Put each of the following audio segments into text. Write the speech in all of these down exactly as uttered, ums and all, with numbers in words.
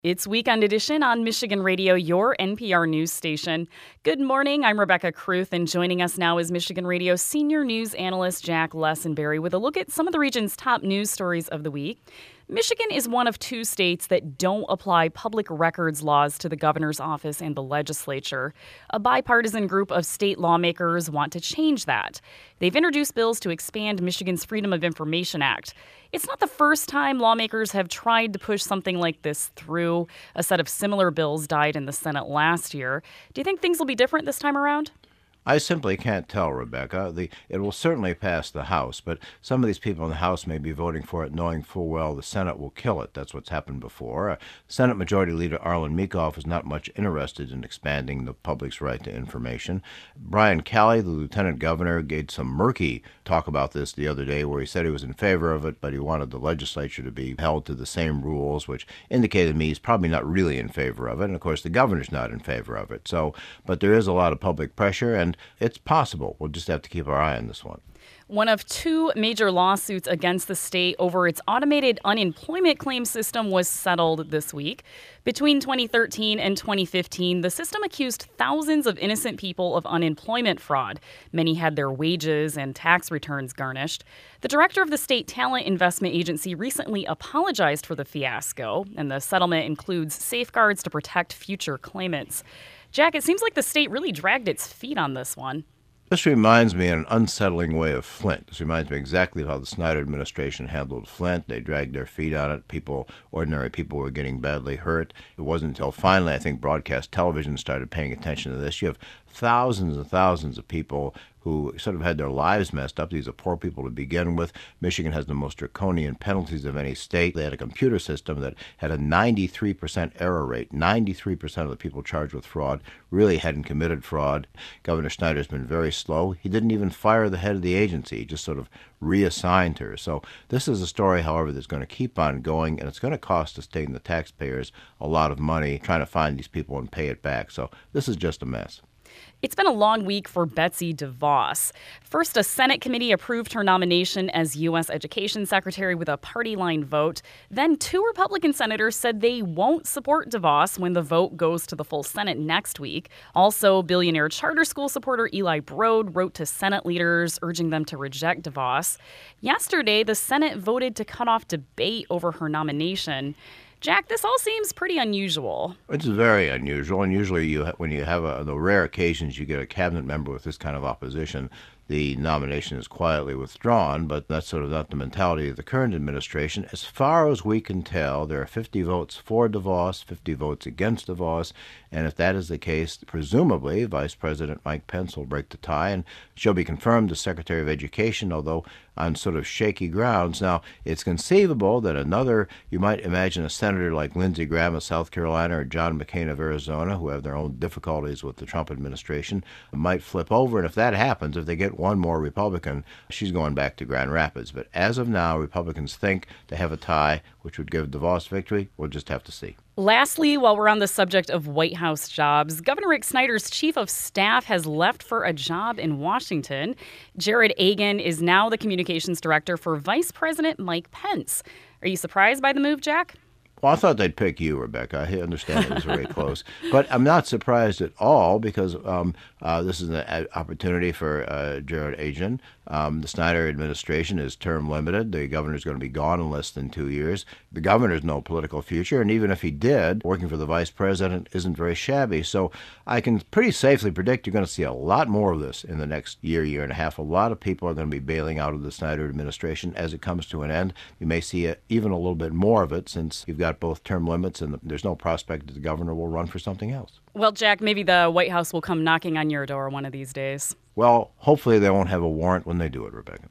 It's Weekend Edition on Michigan Radio, your N P R news station. Good morning, I'm Rebecca Kruth, and joining us now is Michigan Radio senior news analyst Jack Lessenberry with a look at some of the region's top news stories of the week. Michigan is one of two states that don't apply public records laws to the governor's office and the legislature. A bipartisan group of state lawmakers want to change that. They've introduced bills to expand Michigan's Freedom of Information Act. It's not the first time lawmakers have tried to push something like this through. A set of similar bills died in the Senate last year. Do you think things will be different this time around? I simply can't tell, Rebecca. The, it will certainly pass the House, but some of these people in the House may be voting for it knowing full well the Senate will kill it. That's what's happened before. Uh, Senate Majority Leader Arlen Meekhof is not much interested in expanding the public's right to information. Brian Calley, the lieutenant governor, gave some murky talk about this the other day where he said he was in favor of it, but he wanted the legislature to be held to the same rules, which indicated to me he's probably not really in favor of it. And, of course, the governor's not in favor of it. So, but there is a lot of public pressure, and it's possible. We'll just have to keep our eye on this one. One of two major lawsuits against the state over its automated unemployment claim system was settled this week. Between twenty thirteen and twenty fifteen, the system accused thousands of innocent people of unemployment fraud. Many had their wages and tax returns garnished. The director of the State Talent Investment Agency recently apologized for the fiasco, and the settlement includes safeguards to protect future claimants. Jack, it seems like the state really dragged its feet on this one. This reminds me in an unsettling way of Flint. This reminds me exactly of how the Snyder administration handled Flint. They dragged their feet on it. People, ordinary people were getting badly hurt. It wasn't until finally, I think, broadcast television started paying attention to this. You have thousands and thousands of people who sort of had their lives messed up. These are poor people to begin with. Michigan has the most draconian penalties of any state. They had a computer system that had a ninety-three percent error rate. ninety-three percent of the people charged with fraud really hadn't committed fraud. Governor Snyder's been very slow. He didn't even fire the head of the agency. He just sort of reassigned her. So this is a story, however, that's going to keep on going, and it's going to cost the state and the taxpayers a lot of money trying to find these people and pay it back. So this is just a mess. It's been a long week for Betsy DeVos. First, a Senate committee approved her nomination as U S Education Secretary with a party line vote. Then two Republican senators said they won't support DeVos when the vote goes to the full Senate next week. Also, billionaire charter school supporter Eli Broad wrote to Senate leaders urging them to reject DeVos. Yesterday, the Senate voted to cut off debate over her nomination. Jack, this all seems pretty unusual. It's very unusual, and usually you when you have a, the rare occasions you get a cabinet member with this kind of opposition, the nomination is quietly withdrawn, but that's sort of not the mentality of the current administration. As far as we can tell, there are fifty votes for DeVos, fifty votes against DeVos, and if that is the case, presumably Vice President Mike Pence will break the tie, and she'll be confirmed as Secretary of Education, although on sort of shaky grounds. Now, it's conceivable that another, you might imagine a senator like Lindsey Graham of South Carolina or John McCain of Arizona, who have their own difficulties with the Trump administration, might flip over, and if that happens, if they get one more Republican, she's going back to Grand Rapids. But as of now, Republicans think they have a tie, which would give DeVos victory. We'll just have to see. Lastly, while we're on the subject of White House jobs, Governor Rick Snyder's chief of staff has left for a job in Washington. Jared Agan is now the communications director for Vice President Mike Pence. Are you surprised by the move, Jack? Well, I thought they'd pick you, Rebecca. I understand it was very close. But I'm not surprised at all because um, uh, this is an opportunity for uh, Jared Agan. Um, the Snyder administration is term limited. The governor's going to be gone in less than two years. The governor's no political future, and even if he did, working for the vice president isn't very shabby. So I can pretty safely predict you're going to see a lot more of this in the next year, year and a half. A lot of people are going to be bailing out of the Snyder administration as it comes to an end. You may see a, even a little bit more of it since you've got both term limits and there's no prospect that the governor will run for something else. Well, Jack, maybe the White House will come knocking on your door one of these days. Well, hopefully they won't have a warrant when they do it, Rebecca.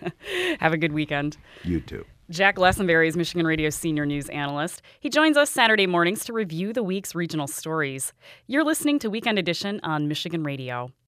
Have a good weekend. You too. Jack Lessenberry is Michigan Radio's senior news analyst. He joins us Saturday mornings to review the week's regional stories. You're listening to Weekend Edition on Michigan Radio.